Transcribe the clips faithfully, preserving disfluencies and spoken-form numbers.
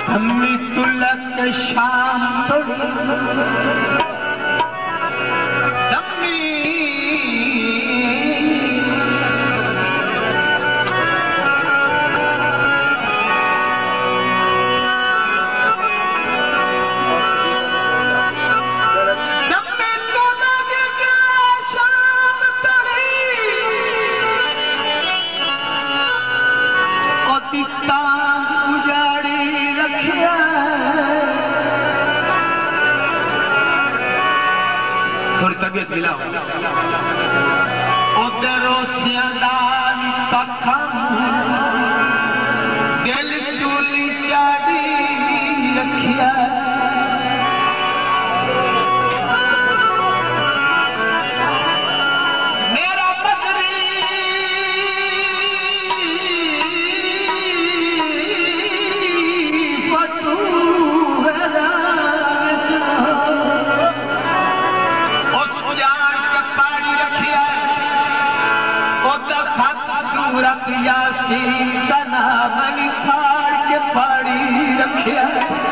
धम्मी तुलक शाम धम्मी तबियत मिला उधरों सियादान पखम दिल सूली चाड़ी रखिया मेरा बकरी फटू सूरत यासीन का नाम निसार के पाड़ी रखिया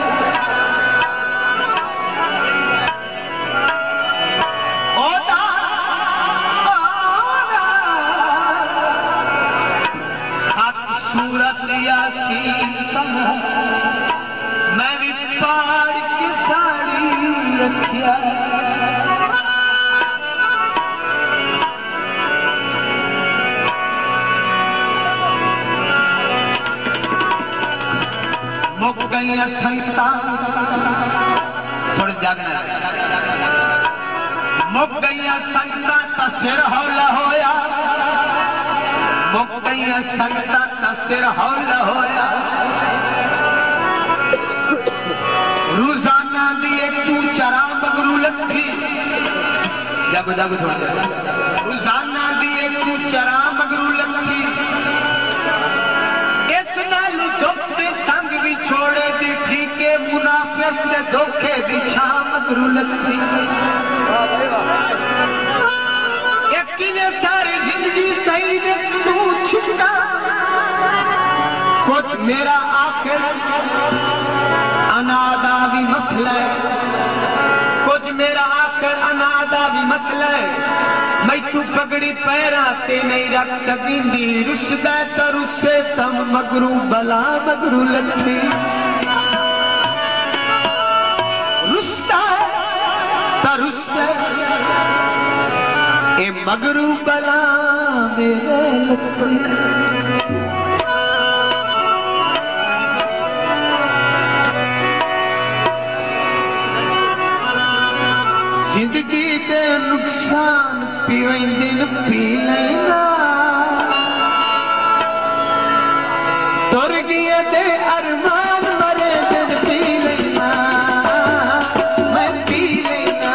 सूरत यासीन का मैं भी पाड़ के साड़ी रखिया मुक गई संगता थोड़ी जागना मुक गई संगता ता सिर हौला होया मुक गई संगता ता सिर हौला होया रोजाना दिए चूचरा मगरू लट्ठी जागो जागो थोड़ा रोजाना दिए चूचरा मगरू लट्ठी इस नाल धोखे संग भी छोड़े दी ठीके मुनाफिक ने धोखे दी शाम गुरु लच्छी एक ने सारी जिंदगी सही ने तू छिपा कुछ मेरा आखिर अनादा भी मसला है कुछ मेरा आखिर अनादा भी मसला है मैं तू पगड़ी पैरा ते नहीं रख सकी रुसदा तो रुसे तम मगरू बला मगरू लच्छी रुसदा तो रुसे ए मगरू बला मेरे लच्छी जिंदगी दे नुकसान पीवे दिन पी लेना तुर गए दे अरमान मरे दिन पी लेना मैं पी लेना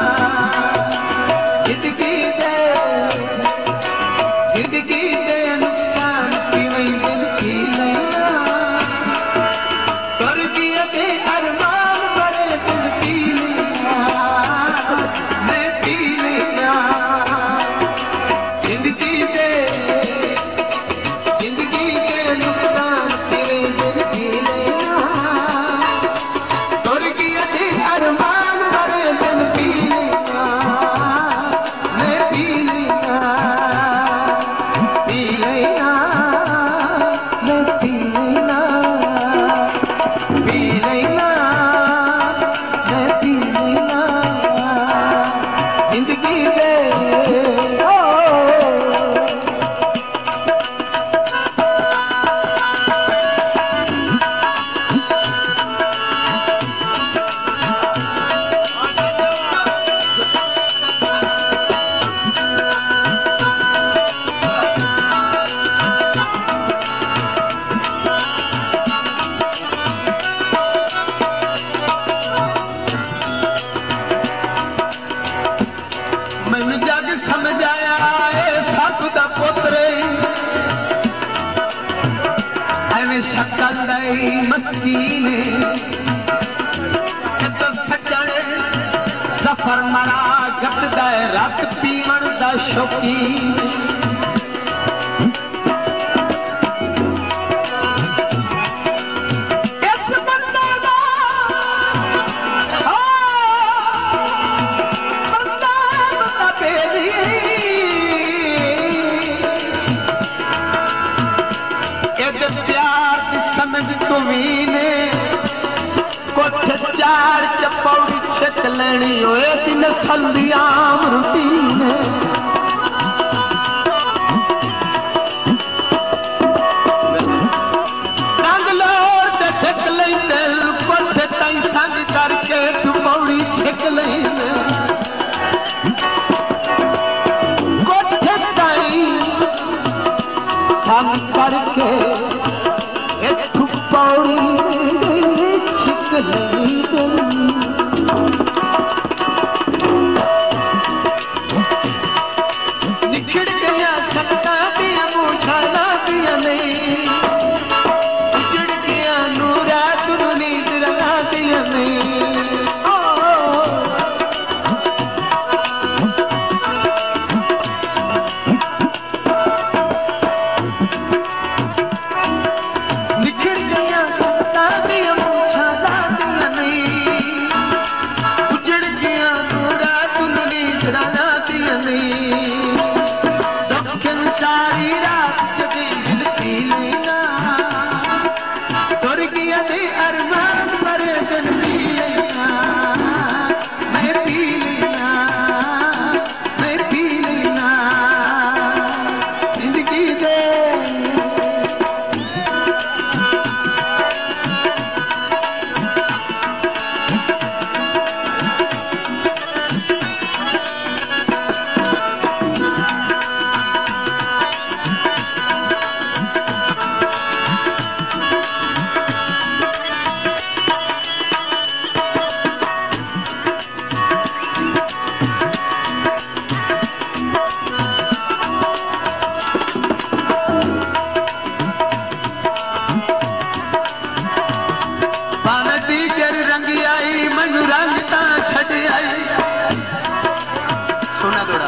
जिंदगी दे जिंदगी दे नुकसान पीवे दिन पी लेना तुर गए दे अरमान मरे दिन पी लेना जिंदगी दे जिंदगी के नुकसान तेरे दिल पी लेना तुर गया दे अरमान भरे दिल पी लेना मैं पी लेना पी लेना मैं पी लेना पी लेना मैं पी लेना जिंदगी दे समझाया है सब दा पुत्रे एवं शक्ल दई मस्कीने तो सजने सफर मरा गत दा रत पीवन दा शौकीन इस बंदा छिक लेनी होए दिन नस्ल आम रूटीन रंग लोर ते छिक लेंदे कोठे ताईं संग करके तू पौड़ी छिक लेंदे कोठे ताईं संग करके एक पौड़ी छिक लेंदे निखड़ गया सत्ता दिया मूठा ना दिया नहीं उजड़ गया नूरा तुम नींद रहा दिया नहीं निखड़ गया सत्ता दिया मूठा ना दिया नहीं उजड़ गया नूरा तुम नींद रहा दिया नहीं सारी रात दिल पी लेना तुर गया दे अरमान पर दिन पी लेना मैं पी लेना मैं पी लेना जिंदगी दे सोना दौड़ा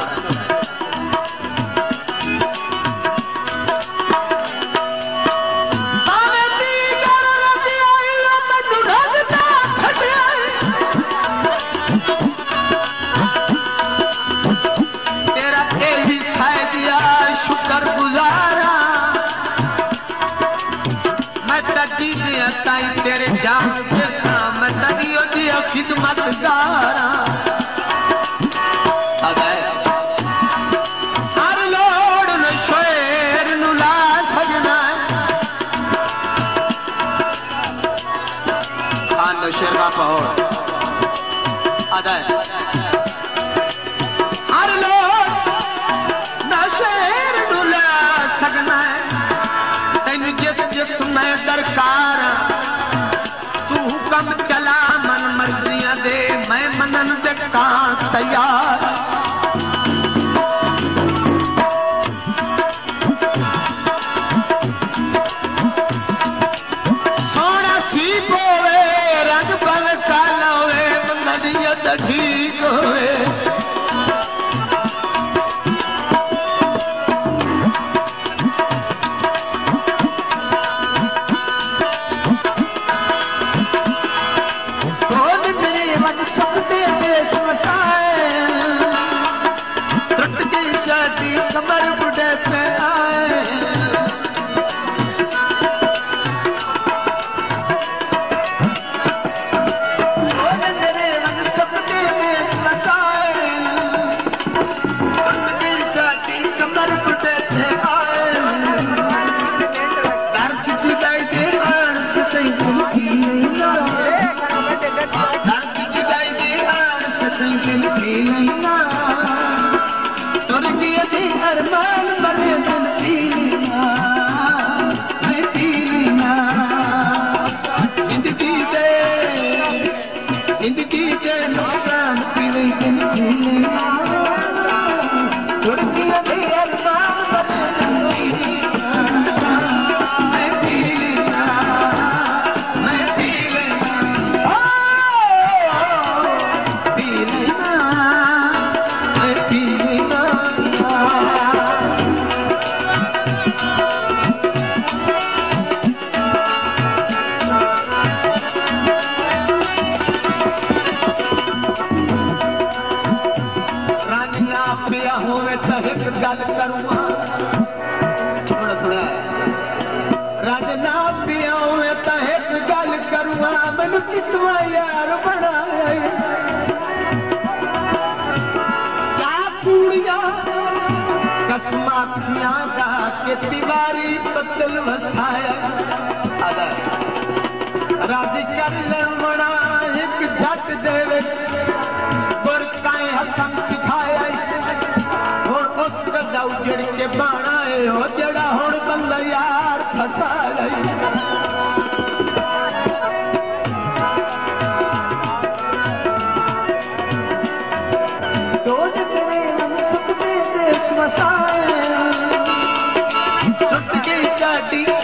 तेरा यही शायद यार शुक्र गुजारा मैं तकी दिया ताई तेरे जाम के सामने तकी होती है खिदमत गारा हर लोड़ न शेर नु ला सजना खान नो शेर का पहोड़ अदा हर लोड़ न शेर नु ला सजना तेन जित जित मैं दरकार तू हुक्म चला मन मर्जियां दे मैं मनन दे कां तैयार सोना सी पोवे रंग पल काला होवे बंदनियत ठीक होवे कमर बुढ़े पे आए मेरे रंग सपने में बसाए साथी कमर बुढ़े पे आए दर्द की गाय के आन से दिल की नहीं दर्द की गाय के आन से दिल की नहीं अरमान बने दिन पी लेना मैं पी लेना जिंदगी दे जिंदगी दे नुकसान पी दिन पी लेना दुनिया दे अरमान बने दिन पी लेना मैं पी लेना मैं पी लेना पी लेना मैं पी लेना पिया होवे तो एक गल करूँगा थोड़ा थोड़ा राजना पिया होवे तो एक गल करूँगा मैनू कितना यार बनाया अखियां जाके तिवारी पतल वसाया राजी कर ले मना एक झट दे बुरकाए हसन सिखाया और उस कदा उजड़ के बाणा है हो जड़ा हुण बंदा यार फसा गई रोज तेरे मनसुख दे देश वसाए टूट गई साडी